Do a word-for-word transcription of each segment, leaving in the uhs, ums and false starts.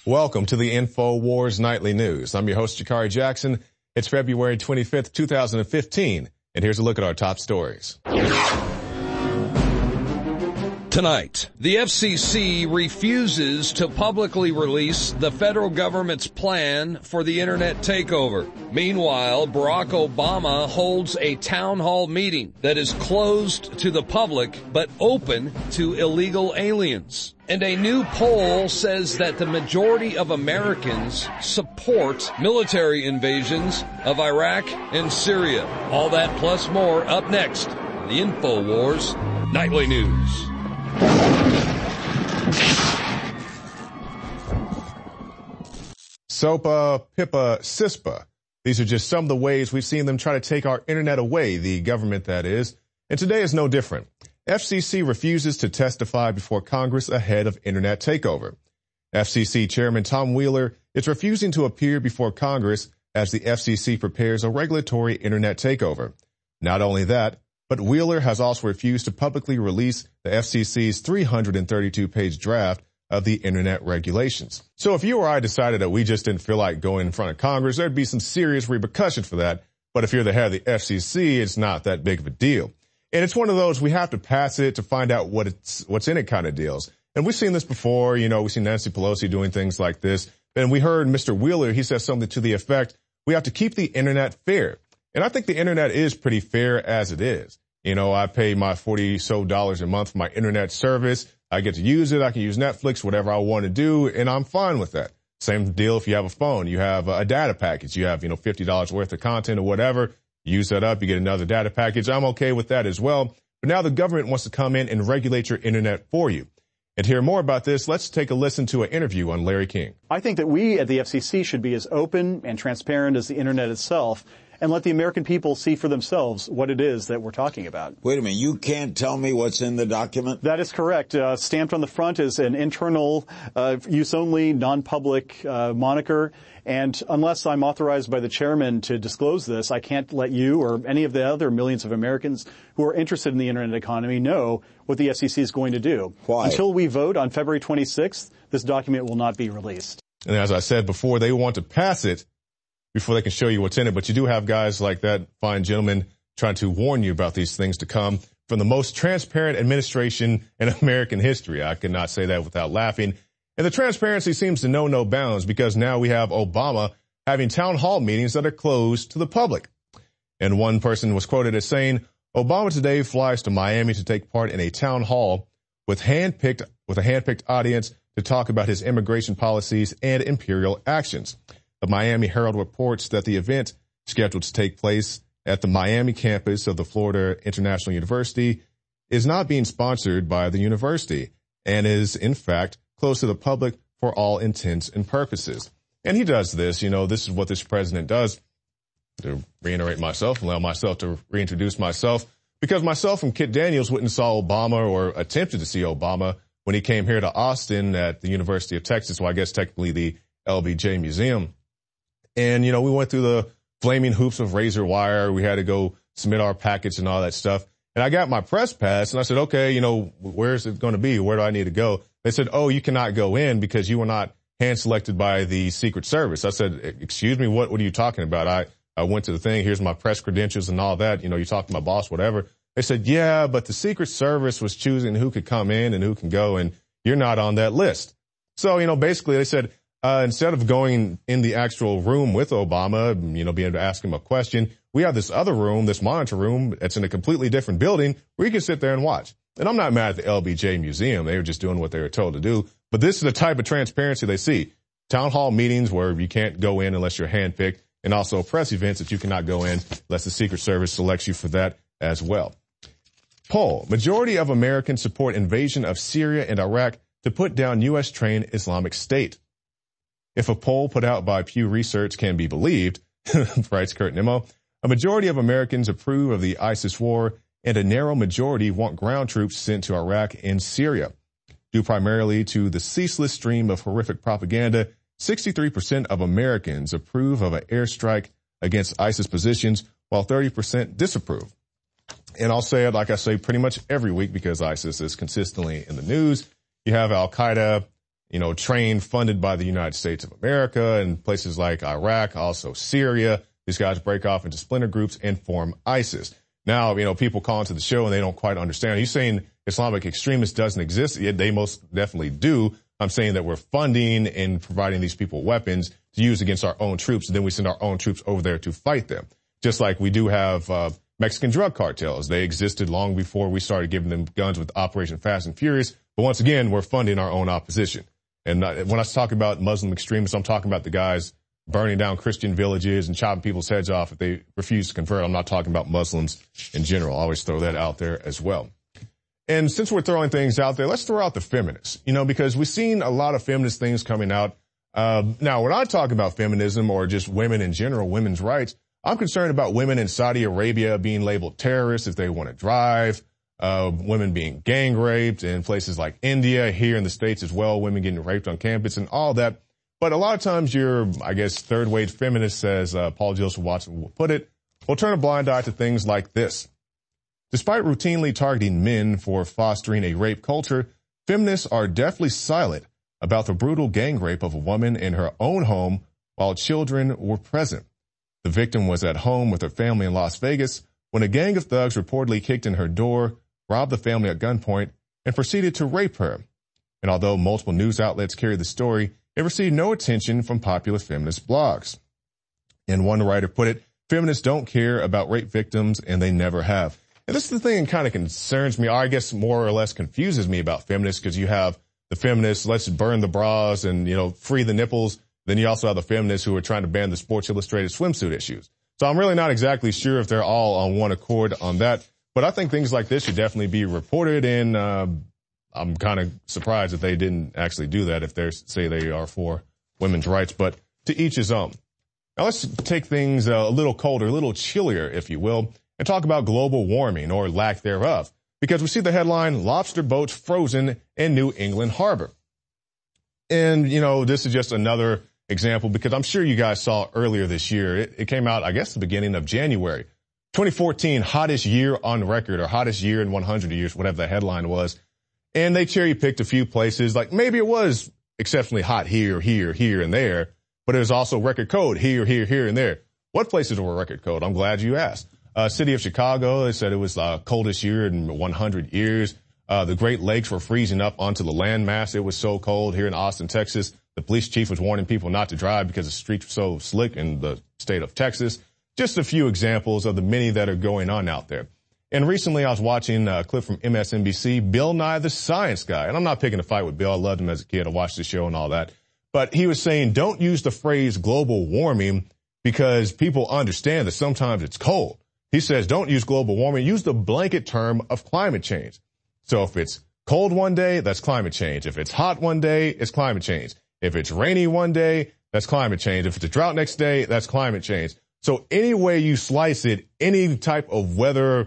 Welcome to the InfoWars Nightly News. I'm your host, Jakari Jackson. It's February twenty-fifth, two thousand fifteen, and here's a look at our top stories. Tonight, the F C C refuses to publicly release the federal government's plan for the internet takeover. Meanwhile, Barack Obama holds a town hall meeting that is closed to the public but open to illegal aliens. And a new poll says that the majority of Americans support military invasions of Iraq and Syria. All that plus more up next on the InfoWars Nightly News. SOPA, PIPA, CISPA. These are just some of the ways we've seen them try to take our internet away, the government that is. And today is no different. F C C refuses to testify before Congress ahead of internet takeover. F C C Chairman Tom Wheeler is refusing to appear before Congress as the F C C prepares a regulatory internet takeover. Not only that, but Wheeler has also refused to publicly release the F C C's three hundred thirty-two page draft of the internet regulations. So if you or I decided that we just didn't feel like going in front of Congress, there'd be some serious repercussions for that. But if you're the head of the F C C, it's not that big of a deal. And it's one of those, we have to pass it to find out what it's, what's in it kind of deals. And we've seen this before, you know, we've seen Nancy Pelosi doing things like this. And we heard Mister Wheeler, he says something to the effect, we have to keep the internet fair. And I think the internet is pretty fair as it is. You know, I pay my forty so dollars a month for my internet service. I get to use it. I can use Netflix, whatever I want to do, and I'm fine with that. Same deal if you have a phone. You have a data package. You have, you know, fifty dollars worth of content or whatever. Use that up. You get another data package. I'm okay with that as well. But now the government wants to come in and regulate your internet for you. And to hear more about this, let's take a listen to an interview on Larry King. I think that we at the F C C should be as open and transparent as the internet itself, and let the American people see for themselves what it is that we're talking about. Wait a minute. You can't tell me what's in the document? That is correct. Uh, stamped on the front is an internal, uh, use-only, non-public uh, moniker. And unless I'm authorized by the chairman to disclose this, I can't let you or any of the other millions of Americans who are interested in the internet economy know what the F C C is going to do. Why? Until we vote on February twenty-sixth, this document will not be released. And as I said before, they want to pass it before they can show you what's in it. But you do have guys like that fine gentleman trying to warn you about these things to come from the most transparent administration in American history. I cannot say that without laughing. And the transparency seems to know no bounds because now we have Obama having town hall meetings that are closed to the public. And one person was quoted as saying, Obama today flies to Miami to take part in a town hall with handpicked, with a handpicked audience to talk about his immigration policies and imperial actions. The Miami Herald reports that the event, scheduled to take place at the Miami campus of the Florida International University, is not being sponsored by the university and is, in fact, close to the public for all intents and purposes. And he does this, you know, this is what this president does. To reiterate myself, allow myself to reintroduce myself, because myself and Kit Daniels went and saw Obama or attempted to see Obama when he came here to Austin at the University of Texas, well, I guess technically the L B J Museum. And, you know, we went through the flaming hoops of razor wire. We had to go submit our packets and all that stuff. And I got my press pass and I said, okay, you know, where's it going to be? Where do I need to go? They said, oh, you cannot go in because you were not hand selected by the Secret Service. I said, excuse me, what, what are you talking about? I, I went to the thing. Here's my press credentials and all that. You know, you talk to my boss, whatever. They said, yeah, but the Secret Service was choosing who could come in and who can go, and you're not on that list. So, you know, basically they said, Uh, instead of going in the actual room with Obama, you know, being able to ask him a question, we have this other room, this monitor room that's in a completely different building where you can sit there and watch. And I'm not mad at the L B J Museum. They were just doing what they were told to do. But this is the type of transparency they see. Town hall meetings where you can't go in unless you're handpicked, and also press events that you cannot go in unless the Secret Service selects you for that as well. Poll. Majority of Americans support invasion of Syria and Iraq to put down U S-trained Islamic State. If a poll put out by Pew Research can be believed, writes Kurt Nimmo, a majority of Americans approve of the ISIS war and a narrow majority want ground troops sent to Iraq and Syria. Due primarily to the ceaseless stream of horrific propaganda, sixty-three percent of Americans approve of an airstrike against ISIS positions, while thirty percent disapprove. And I'll say it like I say pretty much every week because ISIS is consistently in the news. You have Al-Qaeda, you know, trained, funded by the United States of America, and places like Iraq, also Syria. These guys break off into splinter groups and form ISIS. Now, you know, people call into the show and they don't quite understand. Are you saying Islamic extremists doesn't exist? Yeah, they most definitely do. I'm saying that we're funding and providing these people weapons to use against our own troops, and then we send our own troops over there to fight them. Just like we do have uh, Mexican drug cartels. They existed long before we started giving them guns with Operation Fast and Furious. But once again, we're funding our own opposition. And uh, when I talk about Muslim extremists, I'm talking about the guys burning down Christian villages and chopping people's heads off if they refuse to convert. I'm not talking about Muslims in general. I always throw that out there as well. And since we're throwing things out there, let's throw out the feminists, you know, because we've seen a lot of feminist things coming out. Uh, now, when I talk about feminism or just women in general, women's rights, I'm concerned about women in Saudi Arabia being labeled terrorists if they want to drive, uh, women being gang raped in places like India, here in the States as well, women getting raped on campus and all that. But a lot of times you're, I guess, third-wave feminists, as uh, Paul Joseph Watson will put it, will turn a blind eye to things like this. Despite routinely targeting men for fostering a rape culture, feminists are definitely silent about the brutal gang rape of a woman in her own home while children were present. The victim was at home with her family in Las Vegas when a gang of thugs reportedly kicked in her door, robbed the family at gunpoint, and proceeded to rape her. And although multiple news outlets carried the story, it received no attention from popular feminist blogs. And one writer put it, feminists don't care about rape victims, and they never have. And this is the thing that kind of concerns me, or I guess more or less confuses me about feminists, because you have the feminists, let's burn the bras and, you know, free the nipples. Then you also have the feminists who are trying to ban the Sports Illustrated swimsuit issues. So I'm really not exactly sure if they're all on one accord on that. But I think things like this should definitely be reported, and uh, I'm kind of surprised that they didn't actually do that if they say they are for women's rights. But to each his own. Now let's take things a little colder, a little chillier, if you will, and talk about global warming or lack thereof. Because we see the headline, lobster boats frozen in New England harbor. And, you know, this is just another example, because I'm sure you guys saw earlier this year. It, it came out, I guess, the beginning of January. twenty fourteen, hottest year on record, or hottest year in one hundred years, whatever the headline was. And they cherry picked a few places. Like maybe it was exceptionally hot here, here, here, and there, but it was also record cold here, here, here, and there. What places were record cold? I'm glad you asked. Uh, city of Chicago, they said it was uh, coldest year in one hundred years. Uh, the Great Lakes were freezing up onto the landmass. It was so cold here in Austin, Texas. The police chief was warning people not to drive because the streets were so slick in the state of Texas. Just a few examples of the many that are going on out there. And recently I was watching a clip from M S N B C, Bill Nye the Science Guy. And I'm not picking a fight with Bill. I loved him as a kid. I watched the show and all that. But he was saying, don't use the phrase global warming because people understand that sometimes it's cold. He says, don't use global warming. Use the blanket term of climate change. So if it's cold one day, that's climate change. If it's hot one day, it's climate change. If it's rainy one day, that's climate change. If it's a drought next day, that's climate change. So any way you slice it, any type of weather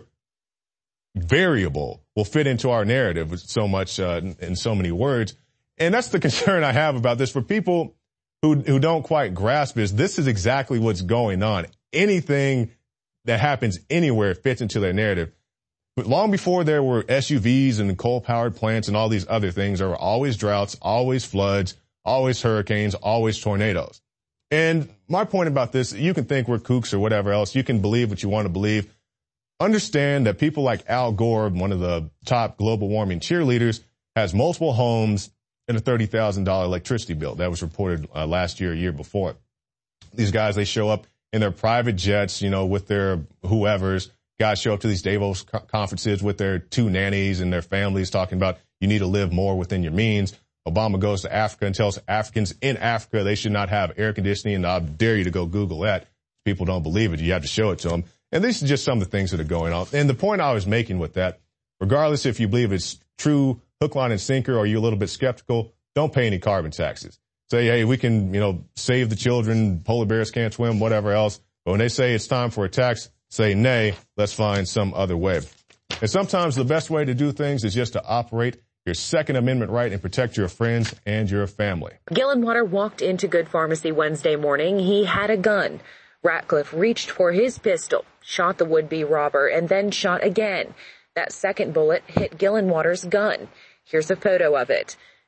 variable will fit into our narrative with so much, uh, in so many words. And that's the concern I have about this. For people who, who don't quite grasp is this is exactly what's going on. Anything that happens anywhere fits into their narrative. But long before there were S U Vs and coal-powered plants and all these other things, there were always droughts, always floods, always hurricanes, always tornadoes. And my point about this, you can think we're kooks or whatever else. You can believe what you want to believe. Understand that people like Al Gore, one of the top global warming cheerleaders, has multiple homes and a thirty thousand dollars electricity bill. That was reported uh, last year, a year before. These guys, they show up in their private jets, you know, with their whoever's. Guys show up to these Davos co- conferences with their two nannies and their families talking about you need to live more within your means. Obama goes to Africa and tells Africans in Africa they should not have air conditioning. And I dare you to go Google that. People don't believe it. You have to show it to them. And these are just some of the things that are going on. And the point I was making with that, regardless if you believe it's true, hook, line, and sinker, or you're a little bit skeptical, don't pay any carbon taxes. Say, hey, we can, you know, save the children, polar bears can't swim, whatever else. But when they say it's time for a tax, say nay, let's find some other way. And sometimes the best way to do things is just to operate your Second Amendment right and protect your friends and your family. Gillenwater walked into Good Pharmacy Wednesday morning. He had a gun. Ratcliffe reached for his pistol, shot the would-be robber, and then shot again. That second bullet hit Gillenwater's gun. Here's a photo of it.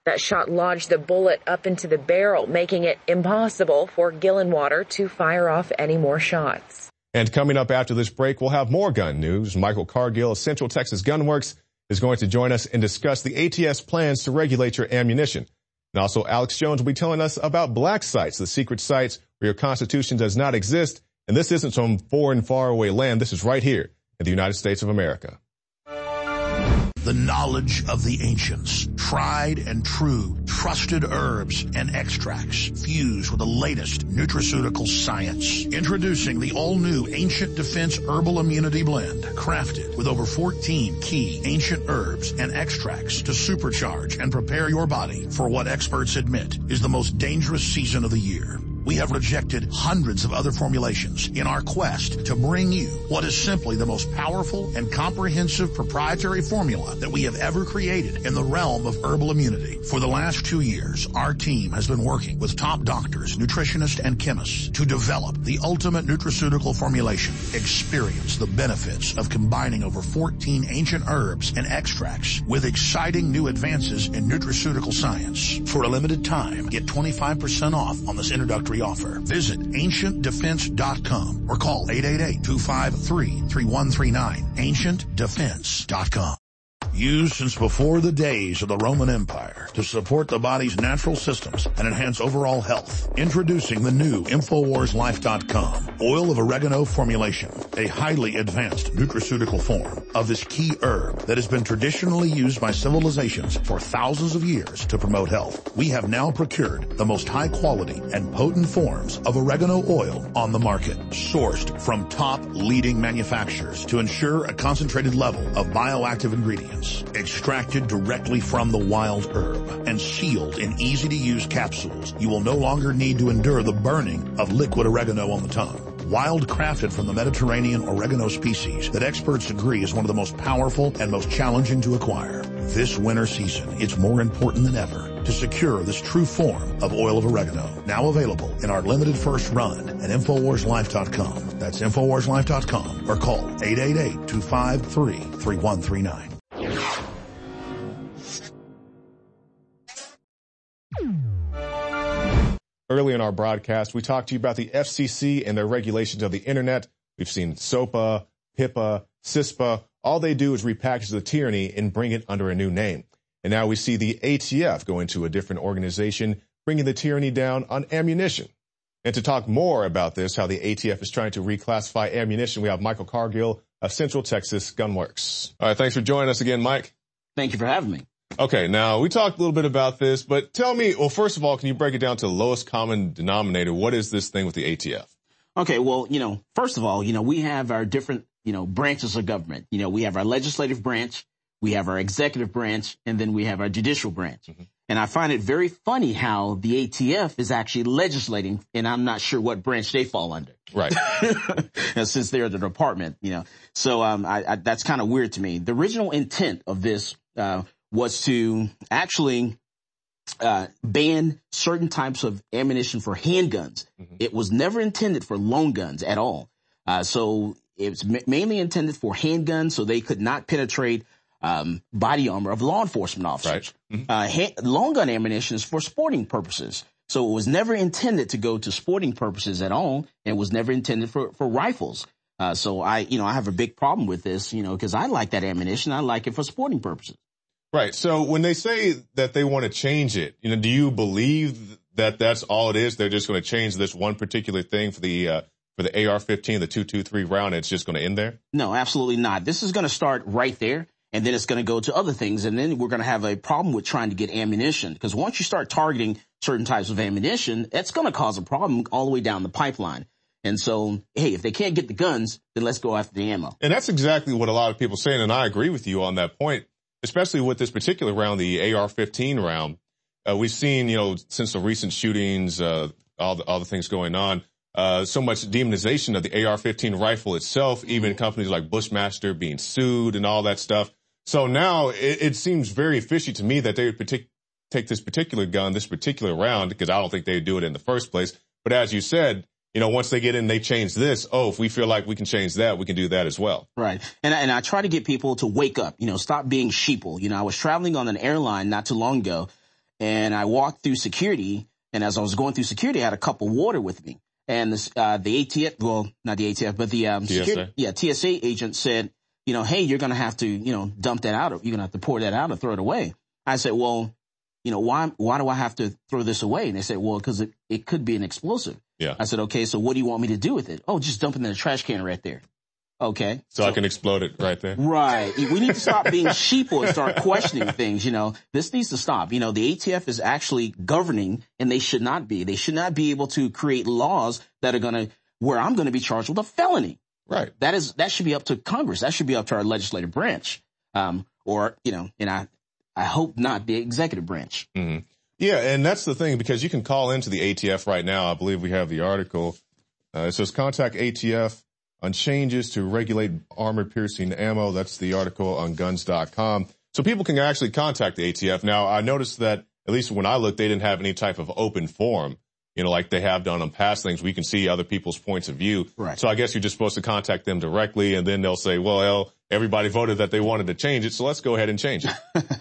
That shot lodged the bullet up into the barrel, making it impossible for Gillenwater to fire off any more shots. And coming up after this break, we'll have more gun news. Michael Cargill of Central Texas Gun Works is going to join us and discuss the A T F's plans to regulate your ammunition. And also, Alex Jones will be telling us about black sites, the secret sites where your Constitution does not exist. And this isn't some foreign, faraway land. This is right here in the United States of America. The knowledge of the ancients, tried and true, trusted herbs and extracts fused with the latest nutraceutical science. Introducing the all-new Ancient Defense Herbal Immunity Blend, crafted with over fourteen key ancient herbs and extracts to supercharge and prepare your body for what experts admit is the most dangerous season of the year. We have rejected hundreds of other formulations in our quest to bring you what is simply the most powerful and comprehensive proprietary formula that we have ever created in the realm of herbal immunity. For the last two years, our team has been working with top doctors, nutritionists, and chemists to develop the ultimate nutraceutical formulation. Experience the benefits of combining over fourteen ancient herbs and extracts with exciting new advances in nutraceutical science. For a limited time, get twenty-five percent off on this introductory offer. Visit ancient defense dot com or call eight eight eight, two five three, three one three nine. ancient defense dot com. Used since before the days of the Roman Empire to support the body's natural systems and enhance overall health. Introducing the new Infowars Life dot com oil of oregano formulation, a highly advanced nutraceutical form of this key herb that has been traditionally used by civilizations for thousands of years to promote health. We have now procured the most high quality and potent forms of oregano oil on the market, sourced from top leading manufacturers to ensure a concentrated level of bioactive ingredients. Extracted directly from the wild herb and sealed in easy-to-use capsules, you will no longer need to endure the burning of liquid oregano on the tongue. Wild crafted from the Mediterranean oregano species that experts agree is one of the most powerful and most challenging to acquire. This winter season, it's more important than ever to secure this true form of oil of oregano. Now available in our limited first run at Infowars Life dot com. That's Infowars Life dot com or call eight eight eight, two five three, three one three nine. Early in our broadcast, we talked to you about the F C C and their regulations of the internet. We've seen SOPA, HIPAA, CISPA. All they do is repackage the tyranny and bring it under a new name. And now we see the A T F go into a different organization, bringing the tyranny down on ammunition. And to talk more about this, how the A T F is trying to reclassify ammunition, we have Michael Cargill of Central Texas Gun Works. All right, thanks for joining us again, Mike. Thank you for having me. Okay, now we talked a little bit about this, but tell me, well, first of all, can you break it down to the lowest common denominator? What is this thing with the A T F? Okay, well, you know, first of all, you know, we have our different, you know, branches of government. You know, we have our legislative branch, we have our executive branch, and then we have our judicial branch. Mm-hmm. And I find it very funny how the A T F is actually legislating, and I'm not sure what branch they fall under. Right. Since they're the department, you know. So um, I, I, that's kind of weird to me. The original intent of this uh was to actually uh ban certain types of ammunition for handguns. Mm-hmm. It was never intended for long guns at all. Uh so it was ma- mainly intended for handguns, so they could not penetrate um body armor of law enforcement officers. Right. Mm-hmm. Uh ha- long gun ammunition is for sporting purposes. So it was never intended to go to sporting purposes at all, and was never intended for for rifles. Uh so I, you know, I have a big problem with this, you know, because I like that ammunition. I like it for sporting purposes. Right. So when they say that they want to change it, you know, do you believe that that's all it is? They're just going to change this one particular thing for the uh, for the A R fifteen, the two twenty-three round, and it's just going to end there? No, absolutely not. This is going to start right there, and then it's going to go to other things, and then we're going to have a problem with trying to get ammunition, because once you start targeting certain types of ammunition, that's going to cause a problem all the way down the pipeline. And so, hey, if they can't get the guns, then let's go after the ammo. And that's exactly what a lot of people are saying, and I agree with you on that point. Especially with this particular round, the A R fifteen round, uh, we've seen, you know, since the recent shootings, uh, all the, all the things going on, uh, so much demonization of the A R fifteen rifle itself, even companies like Bushmaster being sued and all that stuff. So now it, it seems very fishy to me that they would partic- take this particular gun, this particular round, because I don't think they'd do it in the first place. But as you said, you know, once they get in, they change this. Oh, if we feel like we can change that, we can do that as well. Right. And, and I try to get people to wake up, you know, stop being sheeple. You know, I was traveling on an airline not too long ago, and I walked through security. And as I was going through security, I had a cup of water with me. And this, uh, the A T F, well, not the A T F, but the, um, T S A. security, yeah, T S A agent said, you know, hey, you're going to have to, you know, dump that out, or you're going to have to pour that out or throw it away. I said, well, you know, why, why do I have to throw this away? And they said, well, cause it, it could be an explosive. Yeah. I said, okay, so what do you want me to do with it? Oh, just dump it in the trash can right there. Okay. So, so I can explode it right there. Right. We need to stop being sheeple and start questioning things. You know, this needs to stop. You know, the A T F is actually governing, and they should not be. They should not be able to create laws that are going to, where I'm going to be charged with a felony. Right. That is, that should be up to Congress. That should be up to our legislative branch. Um, or, you know, and I, I hope not the executive branch. Mm-hmm. Yeah. And that's the thing, because you can call into the A T F right now. I believe we have the article. Uh, it says contact A T F on changes to regulate armor-piercing ammo. That's the article on guns dot com. So people can actually contact the A T F. Now, I noticed that, at least when I looked, they didn't have any type of open forum, you know, like they have done on past things. We can see other people's points of view. Right. So I guess you're just supposed to contact them directly, and then they'll say, well, everybody voted that they wanted to change it, so let's go ahead and change it.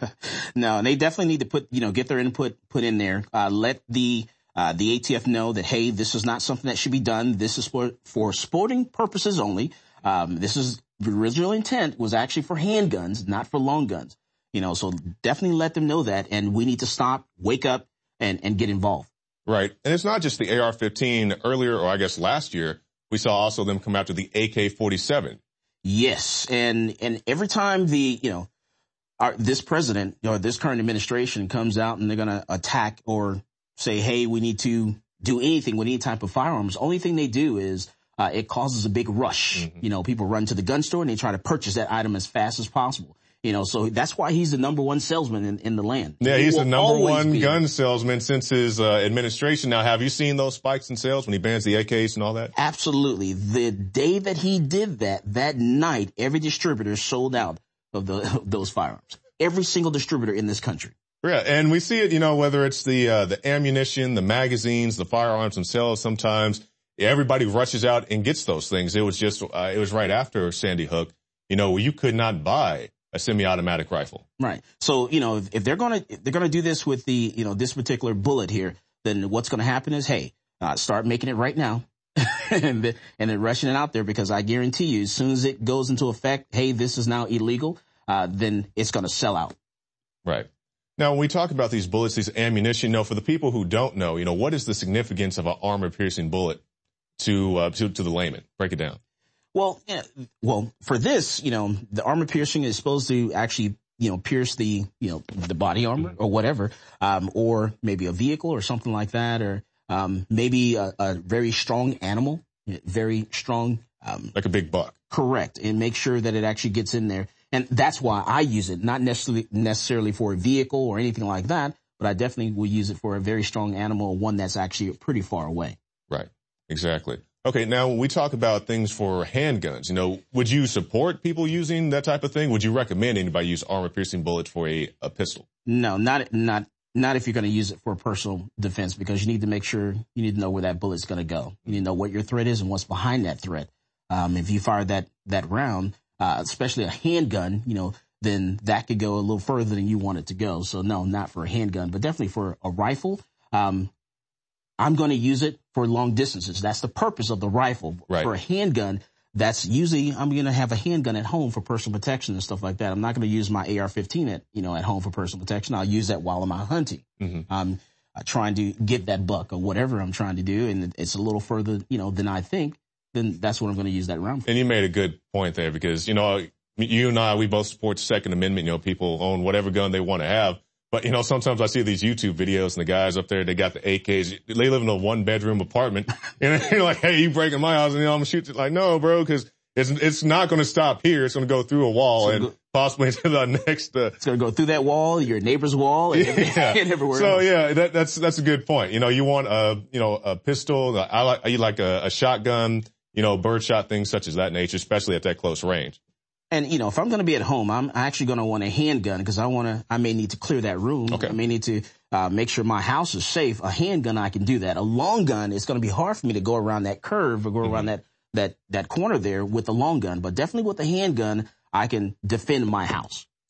No, and they definitely need to put, you know, get their input put in there. Uh, let the Uh, the A T F know that, hey, this is not something that should be done. This is for, for sporting purposes only. Um, this is, the original intent was actually for handguns, not for long guns. You know, so definitely let them know that, and we need to stop, wake up, and, and get involved. Right. And it's not just the A R fifteen. Earlier, or I guess last year, we saw also them come after the A K forty-seven. Yes. And, and every time the, you know, our, this president or this current administration comes out and they're going to attack or say, hey, we need to do anything with any type of firearms, only thing they do is uh, it causes a big rush. Mm-hmm. You know, people run to the gun store and they try to purchase that item as fast as possible. You know, so that's why he's the number one salesman in, in the land. Yeah, he he's the number one be. gun salesman since his uh, administration. Now, have you seen those spikes in sales when he bans the A Ks and all that? Absolutely. The day that he did that, that night, every distributor sold out of, the, of those firearms. Every single distributor in this country. Yeah, and we see it, you know, whether it's the uh, the ammunition, the magazines, the firearms themselves. Sometimes everybody rushes out and gets those things. It was just uh, it was right after Sandy Hook, you know, where you could not buy a semi-automatic rifle. Right. So, you know, if, if they're going to if they're going to do this with the, you know, this particular bullet here, then what's going to happen is, hey, uh, start making it right now and, then, and then rushing it out there, because I guarantee you, as soon as it goes into effect, hey, this is now illegal, uh, then it's going to sell out. Right. Now, when we talk about these bullets, these ammunition, you know, for the people who don't know, you know, what is the significance of an armor-piercing bullet to, uh, to, to the layman? Break it down. Well, yeah, well, for this, you know, the armor piercing is supposed to actually, you know, pierce the, you know, the body armor or whatever, um, or maybe a vehicle or something like that, or, um, maybe a, a very strong animal, very strong, um, like a big buck. Correct. And make sure that it actually gets in there. And that's why I use it, not necessarily necessarily for a vehicle or anything like that, but I definitely will use it for a very strong animal, one that's actually pretty far away. Right. Exactly. Okay. Now, when we talk about things for handguns, you know, would you support people using that type of thing? Would you recommend anybody use armor-piercing bullets for a, a pistol? No, not not not if you're going to use it for personal defense, because you need to make sure you need to know where that bullet's going to go. You need to know what your threat is and what's behind that threat. Um, if you fire that that round, Uh, especially a handgun, you know, then that could go a little further than you want it to go. So no, not for a handgun, but definitely for a rifle. Um, I'm going to use it for long distances. That's the purpose of the rifle. Right. For a handgun, that's usually, I'm going to have a handgun at home for personal protection and stuff like that. I'm not going to use my A R fifteen at, you know, at home for personal protection. I'll use that while I'm out hunting. Mm-hmm. Um, uh, trying to get that buck or whatever I'm trying to do. And it's a little further, you know, than I think. Then that's what I'm going to use that round for. And you made a good point there, because, you know, you and I, we both support the Second Amendment. You know, people own whatever gun they want to have. But, you know, sometimes I see these YouTube videos and the guys up there, they got the A Ks. They live in a one-bedroom apartment. And you're like, hey, you breaking my house, and, you know, I'm going to shoot you. Like, no, bro, because it's it's not going to stop here. It's going to go through a wall and go, possibly to the next. Uh, it's going to go through that wall, your neighbor's wall, and, yeah. and everywhere So, else. yeah, that, that's that's a good point. You know, you want a, you know, a pistol. I like, you like a, a shotgun. You know, birdshot, things such as that nature, especially at that close range. And, you know, if I'm going to be at home, I'm actually going to want a handgun, because I want to, I may need to clear that room. Okay. I may need to uh, make sure my house is safe. A handgun, I can do that. A long gun, it's going to be hard for me to go around that curve or go mm-hmm. around that, that, that corner there with a long gun. But definitely with a handgun, I can defend my house.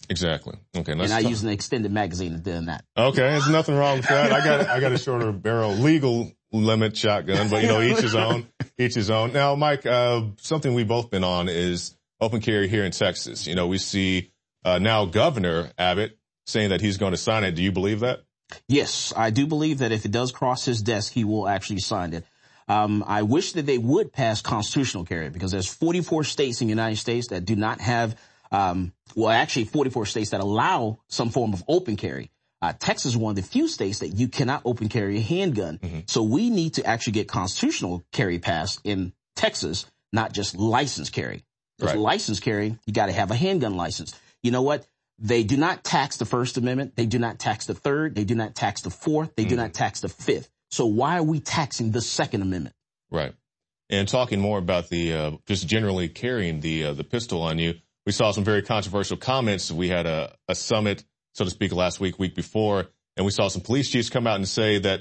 Exactly. Okay. And Let's I talk. use an extended magazine and doing that. Okay. There's nothing wrong with that. I got, I got a shorter barrel legal limit shotgun, but you know, each his own, each his own. Now, Mike, uh, something we've both been on is open carry here in Texas. You know, we see, uh, now Governor Abbott saying that he's going to sign it. Do you believe that? Yes, I do believe that if it does cross his desk, he will actually sign it. Um, I wish that they would pass constitutional carry because there's forty-four states in the United States that do not have, um, well, actually forty-four states that allow some form of open carry. Uh, Texas is one of the few states that you cannot open carry a handgun. Mm-hmm. So we need to actually get constitutional carry passed in Texas, not just license carry. Because right. license carry, you got to have a handgun license. You know what? They do not tax the First Amendment. They do not tax the Third. They do not tax the Fourth. They mm-hmm. do not tax the Fifth. So why are we taxing the Second Amendment? Right. And talking more about the, uh, just generally carrying the, uh, the pistol on you, we saw some very controversial comments. We had a, a summit, so to speak, last week, week before, and we saw some police chiefs come out and say that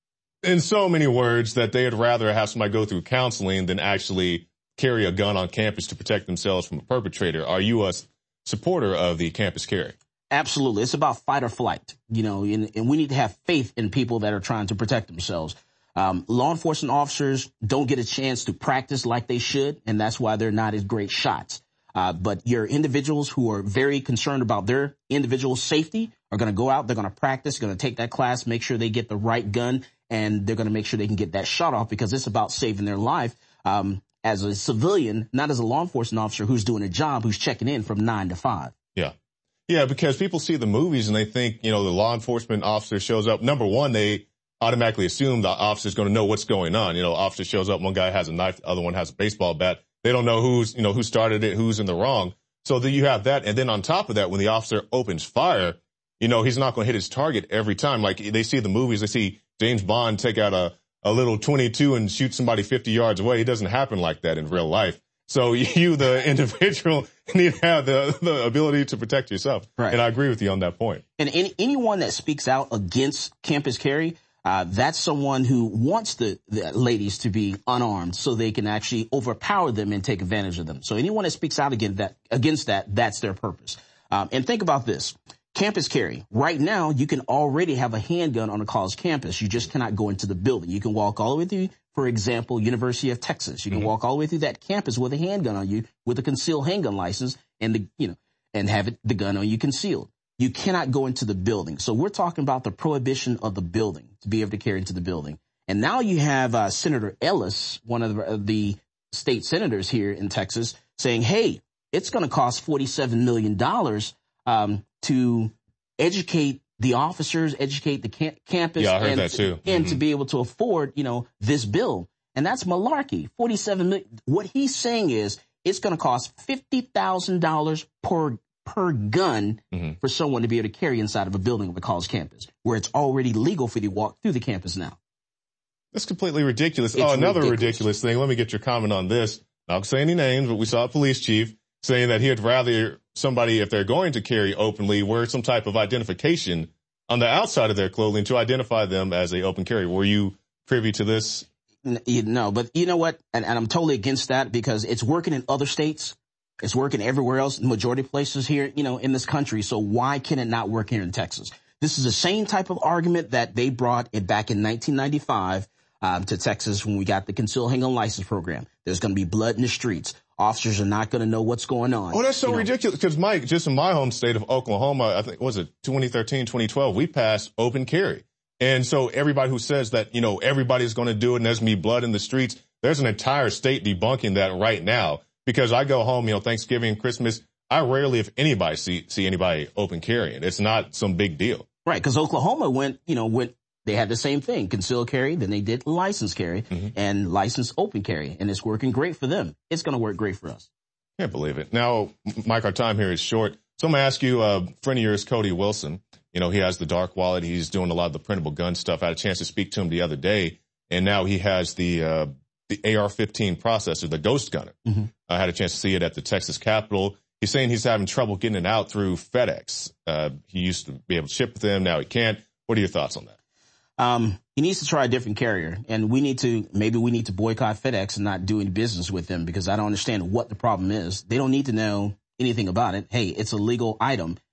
in so many words that they'd rather have somebody go through counseling than actually carry a gun on campus to protect themselves from a perpetrator. Are you a supporter of the campus carry? Absolutely. It's about fight or flight, you know, and, and we need to have faith in people that are trying to protect themselves. Um, law enforcement officers don't get a chance to practice like they should, and that's why they're not as great shots. Uh, but your individuals who are very concerned about their individual safety are going to go out, they're going to practice, going to take that class, make sure they get the right gun, and they're going to make sure they can get that shot off because it's about saving their life. Um, as a civilian, not as a law enforcement officer who's doing a job, who's checking in from nine to five. Yeah. Yeah, because people see the movies and they think, you know, the law enforcement officer shows up. Number one, they automatically assume the officer's going to know what's going on. You know, officer shows up, one guy has a knife, the other one has a baseball bat. They don't know who's, you know, who started it, who's in the wrong. So then you have that. And then on top of that, when the officer opens fire, you know, he's not going to hit his target every time. Like they see the movies, they see James Bond take out a, a little twenty-two and shoot somebody fifty yards away. It doesn't happen like that in real life. So you, the individual, need to have the, the ability to protect yourself. Right. And I agree with you on that point. And any, anyone that speaks out against campus carry, uh, that's someone who wants the, the ladies to be unarmed so they can actually overpower them and take advantage of them. So anyone that speaks out against that, against that, that's their purpose. Um, and think about this. Campus carry. Right now, you can already have a handgun on a college campus. You just cannot go into the building. You can walk all the way through, for example, University of Texas. You can mm-hmm. walk all the way through that campus with a handgun on you, with a concealed handgun license, and the you know, and have it, the gun on you concealed. You cannot go into the building. So we're talking about the prohibition of the building to be able to carry into the building. And now you have uh, Senator Ellis, one of the, uh, the state senators here in Texas, saying, "Hey, it's going to cost forty-seven million dollars." Um, to educate the officers, educate the cam- campus, yeah, I heard and, that too. and mm-hmm. to be able to afford, you know, this bill. And that's malarkey. forty-seven million. What he's saying is it's going to cost fifty thousand dollars per, per gun mm-hmm. for someone to be able to carry inside of a building of a college campus where it's already legal for you to walk through the campus now. That's completely ridiculous. It's oh, another ridiculous. ridiculous thing. Let me get your comment on this. I don't say any names, but we saw a police chief saying that he'd rather somebody, if they're going to carry openly, wear some type of identification on the outside of their clothing to identify them as a open carry. Were you privy to this? No, but you know what? And, and I'm totally against that because it's working in other states. It's working everywhere else, majority of places here, you know, in this country. So why can it not work here in Texas? This is the same type of argument that they brought it back in nineteen ninety-five um, to Texas when we got the concealed handgun license program. There's going to be blood in the streets. Officers are not going to know what's going on. Oh, that's so you know? ridiculous. Because, Mike, just in my home state of Oklahoma, I think, was it twenty thirteen, twenty twelve, we passed open carry. And so everybody who says that, you know, everybody's going to do it and there's going to be blood in the streets, there's an entire state debunking that right now. Because I go home, you know, Thanksgiving, Christmas, I rarely, if anybody, see see anybody open carrying. It's not some big deal. Right, because Oklahoma went, you know, went. They had the same thing, concealed carry, then they did license carry mm-hmm. and license open carry, and it's working great for them. It's going to work great for us. Can't believe it. Now, Mike, our time here is short. So I'm going to ask you, a friend of yours, Cody Wilson, you know, he has the dark wallet. He's doing a lot of the printable gun stuff. I had a chance to speak to him the other day, and now he has the uh, the A R fifteen processor, the Ghost Gunner. Mm-hmm. I had a chance to see it at the Texas Capitol. He's saying he's having trouble getting it out through FedEx. Uh, he used to be able to ship with them. Now he can't. What are your thoughts on that? Um, he needs to try a different carrier, and we need to, maybe we need to boycott FedEx and not do any business with them because I don't understand what the problem is. They don't need to know anything about it. Hey, it's a legal item.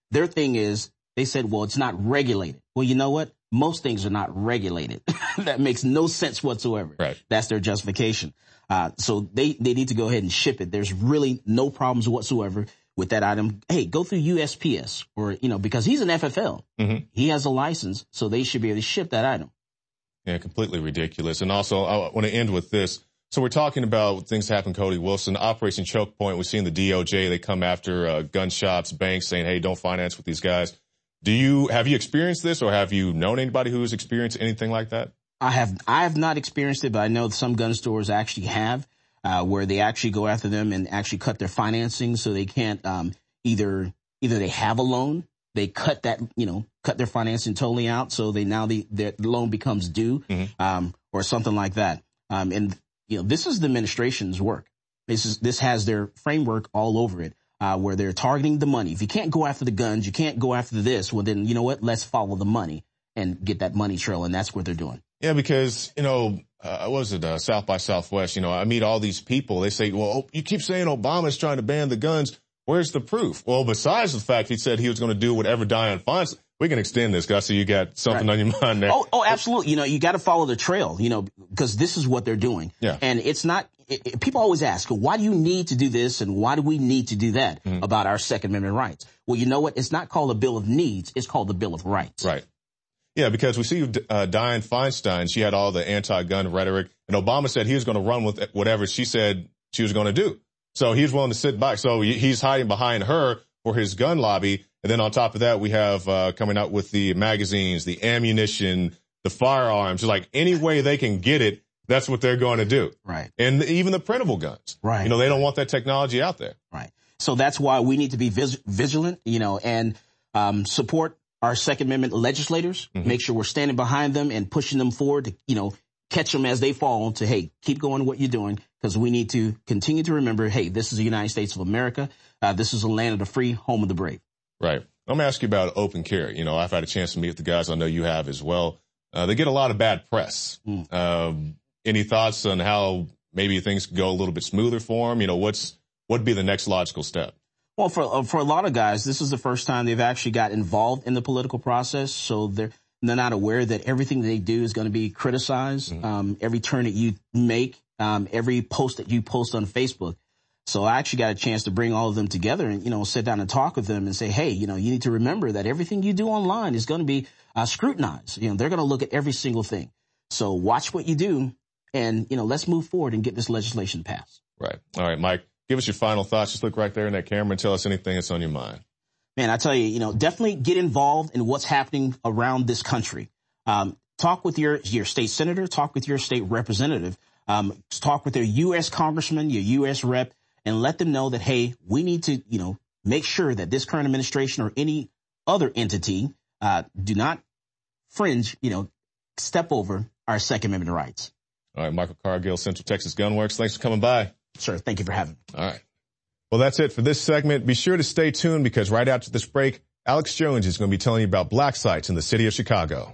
their thing is they said, well, it's not regulated. Well, you know what? Most things are not regulated. That makes no sense whatsoever. Right. That's their justification. Uh, so they, they need to go ahead and ship it. There's really no problems whatsoever with that item. Hey, go through U S P S or, you know, because he's an F F L. Mm-hmm. He has a license, so they should be able to ship that item. Yeah, completely ridiculous. And also, I want to end with this. So we're talking about things that happened to Cody Wilson, Operation Choke Point. We've seen the D O J. They come after uh, gun shops, banks, saying, hey, don't finance with these guys. Do you, have you experienced this, or have you known anybody who has experienced anything like that? I have, I have not experienced it, but I know some gun stores actually have, uh, where they actually go after them and actually cut their financing so they can't, um, either, either they have a loan, they cut that, you know, cut their financing totally out. So they now the, the loan becomes due, mm-hmm. um, or something like that. Um, and, you know, this is the administration's work. This is, this has their framework all over it, uh, where they're targeting the money. If you can't go after the guns, you can't go after this. Well, then, you know what? Let's follow the money and get that money trail. And that's what they're doing. Yeah, because, you know, uh, what was it, uh, South by Southwest? You know, I meet all these people. They say, well, you keep saying Obama's trying to ban the guns. Where's the proof? Well, besides the fact he said he was going to do whatever Dianne Feinstein, we can extend this, guys. So you got something right on your mind there. Oh, oh, absolutely. You know, you got to follow the trail, you know, because this is what they're doing. Yeah. And it's not, it, it, people always ask, why do you need to do this and why do we need to do that mm-hmm. about our Second Amendment rights? Well, you know what? It's not called a Bill of Needs. It's called the Bill of Rights. Right. Yeah, because we see uh, Dianne Feinstein, she had all the anti-gun rhetoric, and Obama said he was going to run with whatever she said she was going to do. So he's willing to sit back. So he's hiding behind her for his gun lobby. And then on top of that, we have uh coming out with the magazines, the ammunition, the firearms. Like any way they can get it, that's what they're going to do. Right. And even the printable guns. Right. You know, they don't want that technology out there. Right. So that's why we need to be vis- vigilant, you know, and um support our Second Amendment legislators. Mm-hmm. Make sure we're standing behind them and pushing them forward to, you know, catch them as they fall to, hey, keep going what you're doing, because we need to continue to remember, hey, this is the United States of America. Uh, this is a land of the free, home of the brave. Right. I'm going to ask you about open carry. You know, I've had a chance to meet with the guys. I know you have as well. Uh, they get a lot of bad press. Mm. Um, any thoughts on how maybe things could go a little bit smoother for them? You know, what's, what'd be the next logical step? Well, for, uh, for a lot of guys, this is the first time they've actually got involved in the political process. So they're, they're not aware that everything they do is going to be criticized. Mm. Um, every turn that you make, um, every post that you post on Facebook. So I actually got a chance to bring all of them together and, you know, sit down and talk with them and say, hey, you know, you need to remember that everything you do online is going to be uh, scrutinized. You know, they're going to look at every single thing. So watch what you do and, you know, let's move forward and get this legislation passed. Right. All right, Mike, give us your final thoughts. Just look right there in that camera and tell us anything that's on your mind. Man, I tell you, you know, definitely get involved in what's happening around this country. Um, talk with your, your state senator, talk with your state representative, um, talk with your U S congressman, your U S rep, and let them know that, hey, we need to, you know, make sure that this current administration or any other entity uh do not fringe, you know, step over our Second Amendment rights. All right, Michael Cargill, Central Texas Gunworks. Thanks for coming by. Sure. Thank you for having me. All right. Well, that's it for this segment. Be sure to stay tuned because right after this break, Alex Jones is going to be telling you about black sites in the city of Chicago.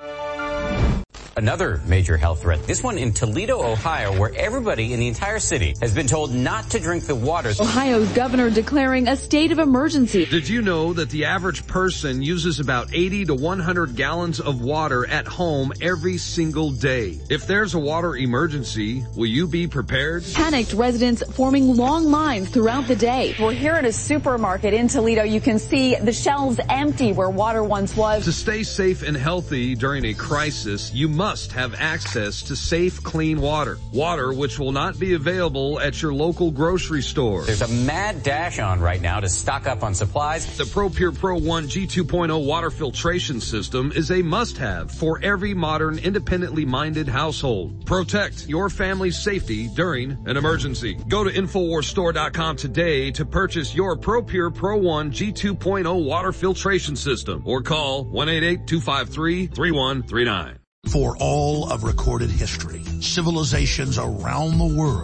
Another major health threat, this one in Toledo, Ohio, where everybody in the entire city has been told not to drink the water. Ohio's governor declaring a state of emergency. Did you know that the average person uses about eighty to one hundred gallons of water at home every single day? If there's a water emergency, will you be prepared? Panicked residents forming long lines throughout the day. We're here at a supermarket in Toledo. You can see the shelves empty where water once was. To stay safe and healthy during a crisis, you must have access to safe, clean water. Water which will not be available at your local grocery store. There's a mad dash on right now to stock up on supplies. The ProPure Pro one G two point oh water filtration system is a must-have for every modern, independently minded household. Protect your family's safety during an emergency. Go to Infowars Store dot com today to purchase your ProPure Pro one G two point oh water filtration system or call one eight eight, two five three, three one three nine. For all of recorded history, civilizations around the world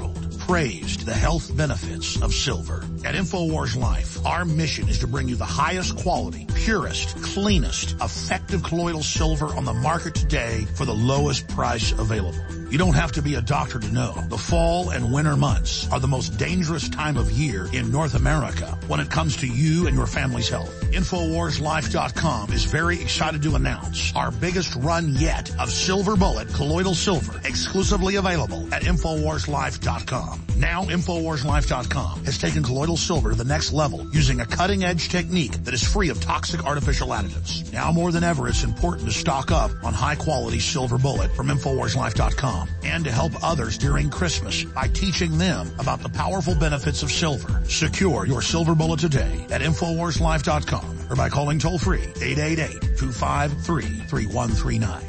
praised the health benefits of silver. At InfoWars Life, our mission is to bring you the highest quality, purest, cleanest, effective colloidal silver on the market today for the lowest price available. You don't have to be a doctor to know. The fall and winter months are the most dangerous time of year in North America when it comes to you and your family's health. InfoWars Life dot com is very excited to announce our biggest run yet of Silver Bullet colloidal silver, exclusively available at InfoWars Life dot com. Now InfoWars Life dot com has taken colloidal silver to the next level using a cutting-edge technique that is free of toxic artificial additives. Now more than ever, it's important to stock up on high-quality Silver Bullet from InfoWars Life dot com and to help others during Christmas by teaching them about the powerful benefits of silver. Secure your Silver Bullet today at InfoWars Life dot com or by calling toll-free eight eight eight, two five three, three one three nine.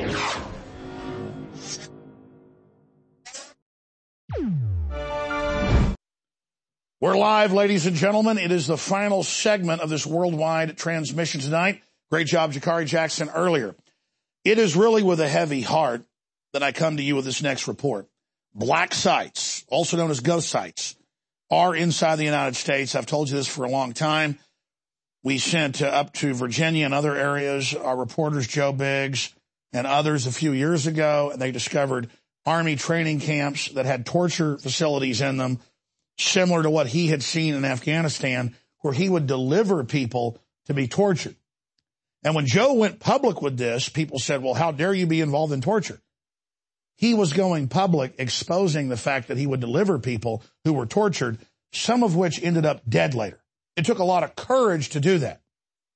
We're live, ladies and gentlemen. It is the final segment of this worldwide transmission tonight. Great job, Jakari Jackson, earlier. It is really with a heavy heart that I come to you with this next report. Black sites, also known as ghost sites, are inside the United States. I've told you this for a long time. We sent uh, up to Virginia and other areas our reporters, Joe Biggs and others, a few years ago, and they discovered Army training camps that had torture facilities in them, similar to what he had seen in Afghanistan, where he would deliver people to be tortured. And when Joe went public with this, people said, well, how dare you be involved in torture? He was going public, exposing the fact that he would deliver people who were tortured, some of which ended up dead later. It took a lot of courage to do that.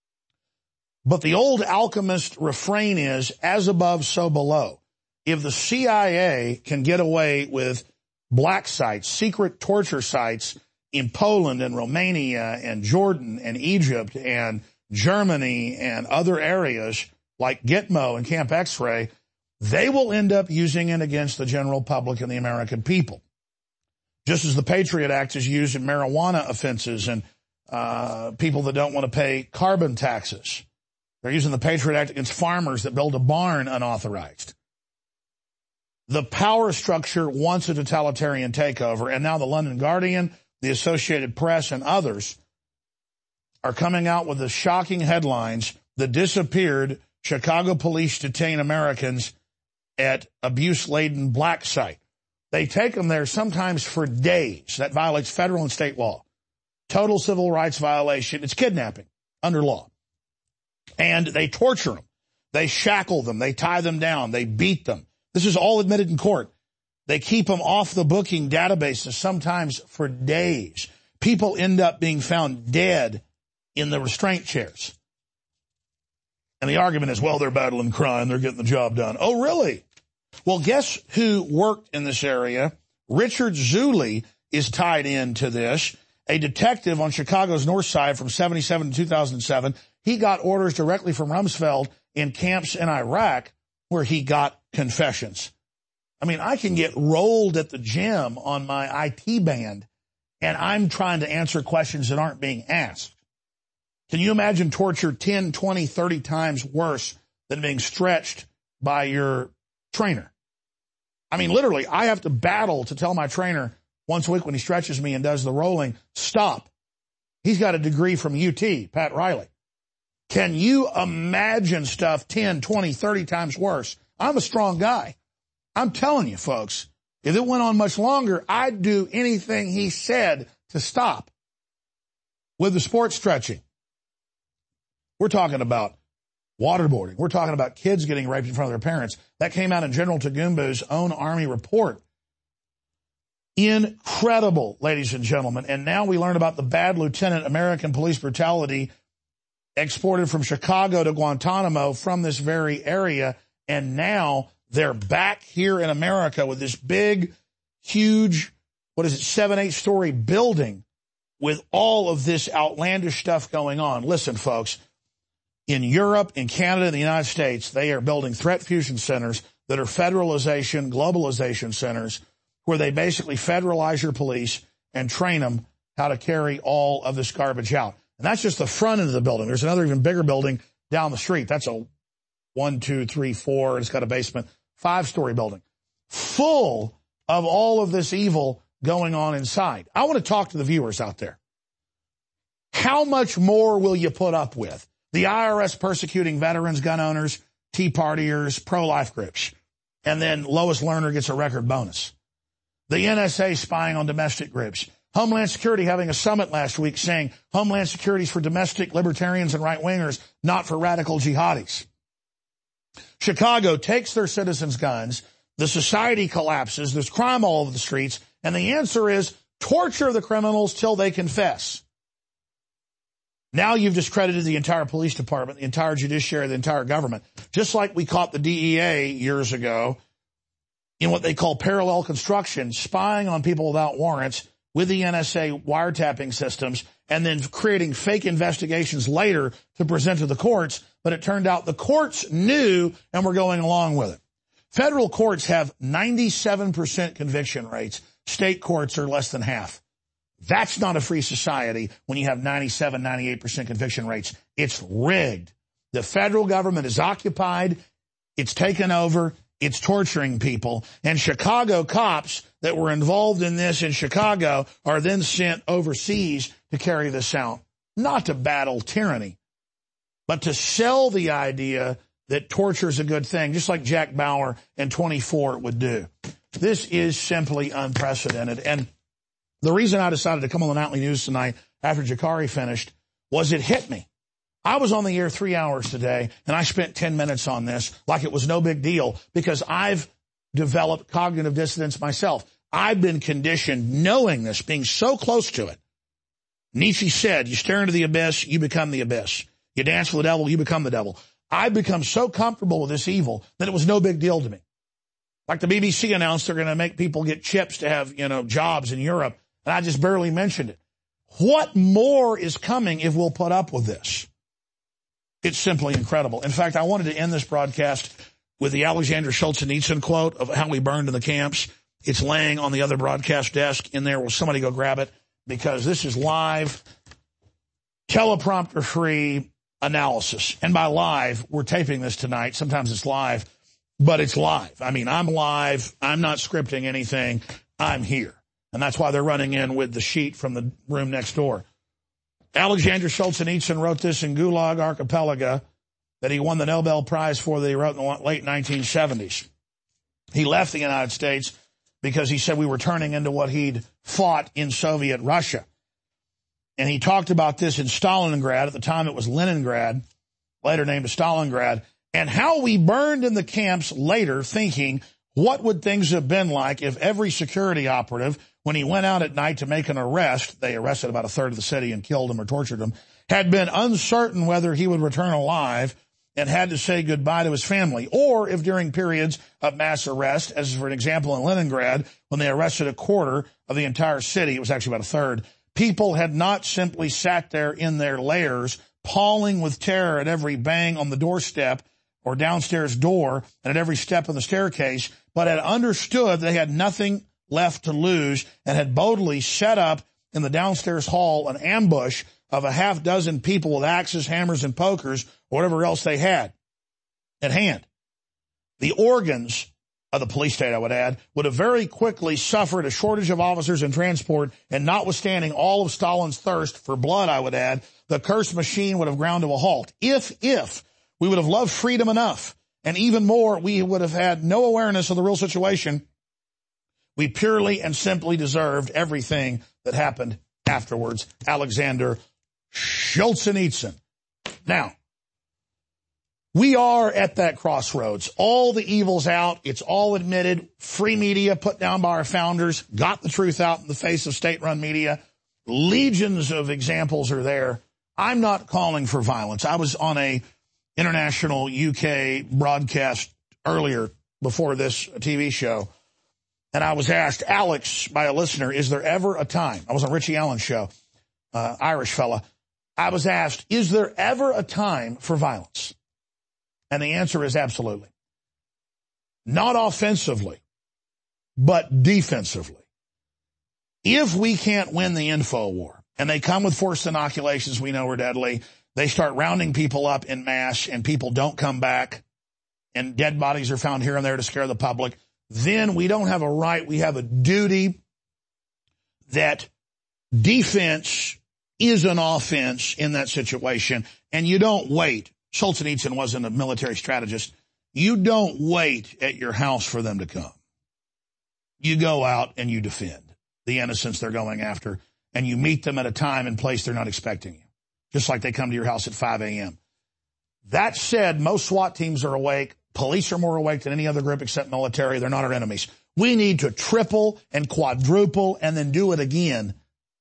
But the old alchemist refrain is, as above, so below. If the C I A can get away with black sites, secret torture sites in Poland and Romania and Jordan and Egypt and Germany and other areas like Gitmo and Camp X-Ray, they will end up using it against the general public and the American people. Just as the Patriot Act is used in marijuana offenses and uh, people that don't want to pay carbon taxes. They're using the Patriot Act against farmers that build a barn unauthorized. The power structure wants a totalitarian takeover, and now the London Guardian, the Associated Press, and others are coming out with the shocking headlines. The disappeared Chicago police detain Americans at abuse-laden black site. They take them there sometimes for days. That violates federal and state law. Total civil rights violation. It's kidnapping under law. And they torture them. They shackle them. They tie them down. They beat them. This is all admitted in court. They keep them off the booking databases sometimes for days. People end up being found dead in the restraint chairs. And the argument is, well, they're battling crime. They're getting the job done. Oh, really? Well, guess who worked in this area? Richard Zuley is tied into this, a detective on Chicago's north side from seventy-seven to two thousand seven. He got orders directly from Rumsfeld in camps in Iraq where he got confessions. I mean, I can get rolled at the gym on my I T band, and I'm trying to answer questions that aren't being asked. Can you imagine torture ten, twenty, thirty times worse than being stretched by your trainer? I mean, literally, I have to battle to tell my trainer once a week when he stretches me and does the rolling, stop. He's got a degree from U T, Pat Riley. Can you imagine stuff ten, twenty, thirty times worse? I'm a strong guy. I'm telling you, folks, if it went on much longer, I'd do anything he said to stop. With the sports stretching, we're talking about waterboarding. We're talking about kids getting raped in front of their parents. That came out in General Tagumbu's own Army report. Incredible, ladies and gentlemen. And now we learn about the bad lieutenant American police brutality exported from Chicago to Guantanamo from this very area. And now they're back here in America with this big, huge, what is it, seven, eight story building with all of this outlandish stuff going on. Listen, folks, in Europe, in Canada, in the United States, they are building threat fusion centers that are federalization, globalization centers where they basically federalize your police and train them how to carry all of this garbage out. And that's just the front end of the building. There's another even bigger building down the street. That's a one, two, three, four, and it's got a basement, five-story building, full of all of this evil going on inside. I want to talk to the viewers out there. How much more will you put up with? The I R S persecuting veterans, gun owners, Tea Partiers, pro-life groups. And then Lois Lerner gets a record bonus. The N S A spying on domestic groups. Homeland Security having a summit last week saying Homeland Security is for domestic libertarians and right-wingers, not for radical jihadis. Chicago takes their citizens' guns. The society collapses. There's crime all over the streets. And the answer is torture the criminals till they confess. Now you've discredited the entire police department, the entire judiciary, the entire government. Just like we caught the D E A years ago in what they call parallel construction, spying on people without warrants with the N S A wiretapping systems and then creating fake investigations later to present to the courts. But it turned out the courts knew and were going along with it. Federal courts have ninety-seven percent conviction rates. State courts are less than half. That's not a free society when you have ninety-seven, ninety-eight percent conviction rates. It's rigged. The federal government is occupied. It's taken over. It's torturing people. And Chicago cops that were involved in this in Chicago are then sent overseas to carry this out. Not to battle tyranny, but to sell the idea that torture is a good thing, just like Jack Bauer and twenty-four would do. This is simply unprecedented. And the reason I decided to come on the Nightly News tonight after Jakari finished was it hit me. I was on the air three hours today, and I spent ten minutes on this like it was no big deal because I've developed cognitive dissonance myself. I've been conditioned knowing this, being so close to it. Nietzsche said, you stare into the abyss, you become the abyss. You dance for the devil, you become the devil. I've become so comfortable with this evil that it was no big deal to me. Like the B B C announced they're going to make people get chips to have, you know, jobs in Europe. And I just barely mentioned it. What more is coming if we'll put up with this? It's simply incredible. In fact, I wanted to end this broadcast with the Alexander Solzhenitsyn quote of how we burned in the camps. It's laying on the other broadcast desk in there. Will somebody go grab it? Because this is live, teleprompter-free analysis. And by live, we're taping this tonight. Sometimes it's live, but it's live. I mean, I'm live. I'm not scripting anything. I'm here. And that's why they're running in with the sheet from the room next door. Alexander Solzhenitsyn wrote this in Gulag Archipelago that he won the Nobel Prize for that he wrote in the late nineteen seventies. He left the United States because he said we were turning into what he'd fought in Soviet Russia. And he talked about this in Stalingrad. At the time it was Leningrad, later named Stalingrad, and how we burned in the camps later thinking, what would things have been like if every security operative, when he went out at night to make an arrest, they arrested about a third of the city and killed him or tortured him, had been uncertain whether he would return alive and had to say goodbye to his family, or if during periods of mass arrest, as for an example in Leningrad, when they arrested a quarter of the entire city, it was actually about a third, people had not simply sat there in their lairs, pawing with terror at every bang on the doorstep or downstairs door and at every step of the staircase, but had understood they had nothing left to lose and had boldly set up in the downstairs hall an ambush of a half dozen people with axes, hammers, and pokers, or whatever else they had at hand. The organs of the police state, I would add, would have very quickly suffered a shortage of officers and transport, and notwithstanding all of Stalin's thirst for blood, I would add, the cursed machine would have ground to a halt. If, if we would have loved freedom enough, and even more, we would have had no awareness of the real situation. We purely and simply deserved everything that happened afterwards. Alexander Solzhenitsyn. Now, we are at that crossroads. All the evil's out. It's all admitted. Free media put down by our founders got the truth out in the face of state-run media. Legions of examples are there. I'm not calling for violence. I was on a international U K broadcast earlier before this T V show, and I was asked, Alex, by a listener, is there ever a time, I was on Richie Allen's show, uh, Irish fella, I was asked, is there ever a time for violence? And the answer is absolutely. Not offensively, but defensively. If we can't win the info war, and they come with forced inoculations we know are deadly, they start rounding people up in mass and people don't come back, and dead bodies are found here and there to scare the public, then we don't have a right, we have a duty that defense is an offense in that situation, and you don't wait. Solzhenitsyn wasn't a military strategist. You don't wait at your house for them to come. You go out and you defend the innocents they're going after, and you meet them at a time and place they're not expecting you, just like they come to your house at five a.m. That said, most SWAT teams are awake. Police are more awake than any other group except military. They're not our enemies. We need to triple and quadruple and then do it again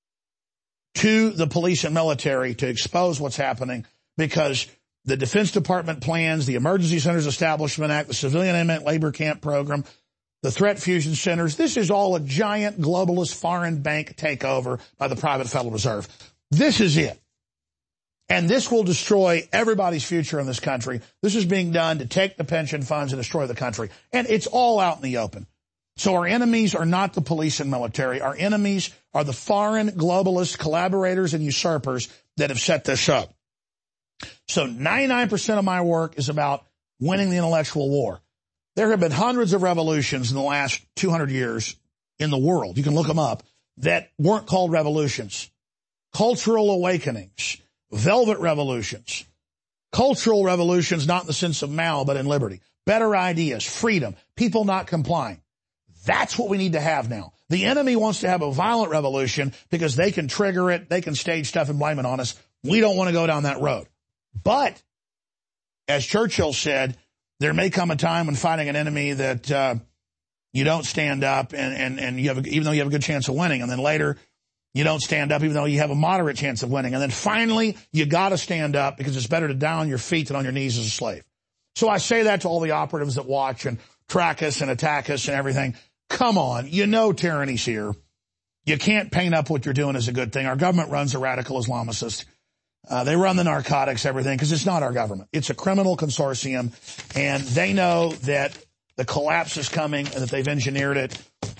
to the police and military to expose what's happening, because the Defense Department plans, the Emergency Centers Establishment Act, the Civilian Inmate Labor Camp Program, the Threat Fusion Centers, this is all a giant globalist foreign bank takeover by the private Federal Reserve. This is it. And this will destroy everybody's future in this country. This is being done to take the pension funds and destroy the country. And it's all out in the open. So our enemies are not the police and military. Our enemies are the foreign globalist collaborators and usurpers that have set this up. So ninety-nine percent of my work is about winning the intellectual war. There have been hundreds of revolutions in the last two hundred years in the world, you can look them up, that weren't called revolutions. Cultural awakenings, velvet revolutions, cultural revolutions not in the sense of Mao but in liberty, better ideas, freedom, people not complying. That's what we need to have now. The enemy wants to have a violent revolution because they can trigger it, they can stage stuff and blame it on us. We don't want to go down that road. But, as Churchill said, there may come a time when fighting an enemy that uh, you don't stand up and, and, and you have a, even though you have a good chance of winning, and then later you don't stand up even though you have a moderate chance of winning. And then finally you got to stand up because it's better to die on your feet than on your knees as a slave. So I say that to all the operatives that watch and track us and attack us and everything. Come on, you know tyranny's here. You can't paint up what you're doing as a good thing. Our government runs a radical Islamicist. Uh, they run the narcotics, everything, because it's not our government. It's a criminal consortium, and they know that the collapse is coming and that they've engineered it.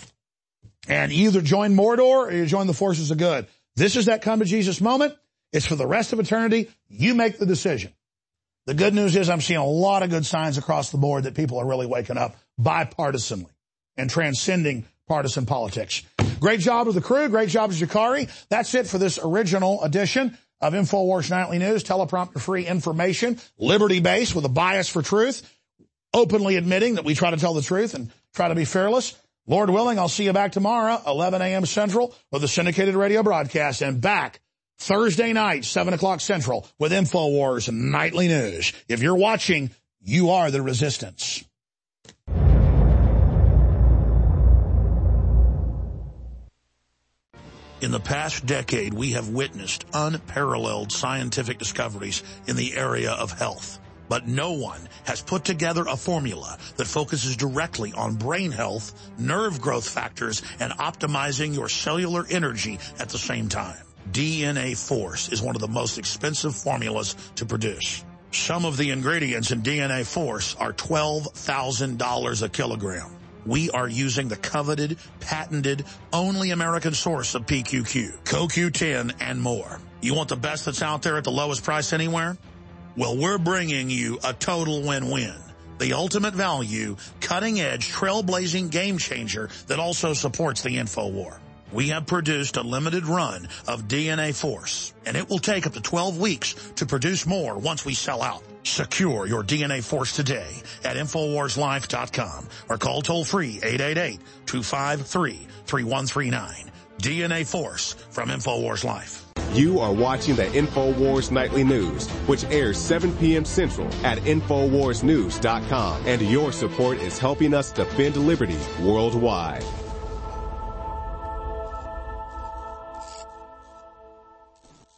And you either join Mordor or you join the forces of good. This is that come to Jesus moment. It's for the rest of eternity. You make the decision. The good news is I'm seeing a lot of good signs across the board that people are really waking up bipartisanly and transcending partisan politics. Great job with the crew. Great job with Jakari. That's it for this original edition of InfoWars Nightly News. Teleprompter-free information, liberty-based with a bias for truth, openly admitting that we try to tell the truth and try to be fearless. Lord willing, I'll see you back tomorrow, eleven a.m. Central, with the syndicated radio broadcast, and back Thursday night, seven o'clock Central, with InfoWars Nightly News. If you're watching, you are the resistance. In the past decade, we have witnessed unparalleled scientific discoveries in the area of health. But no one has put together a formula that focuses directly on brain health, nerve growth factors, and optimizing your cellular energy at the same time. D N A Force is one of the most expensive formulas to produce. Some of the ingredients in D N A Force are twelve thousand dollars a kilogram. We are using the coveted, patented, only American source of P Q Q, C O Q ten, and more. You want the best that's out there at the lowest price anywhere? Well, we're bringing you a total win-win. The ultimate value, cutting-edge, trailblazing game changer that also supports the InfoWar. We have produced a limited run of D N A Force, and it will take up to twelve weeks to produce more once we sell out. Secure your D N A Force today at InfoWars Life dot com or call toll-free eight eight eight, two five three, three one three nine. D N A Force from InfoWars Life. You are watching the InfoWars Nightly News, which airs seven p.m. Central at InfoWars News dot com. And your support is helping us defend liberty worldwide.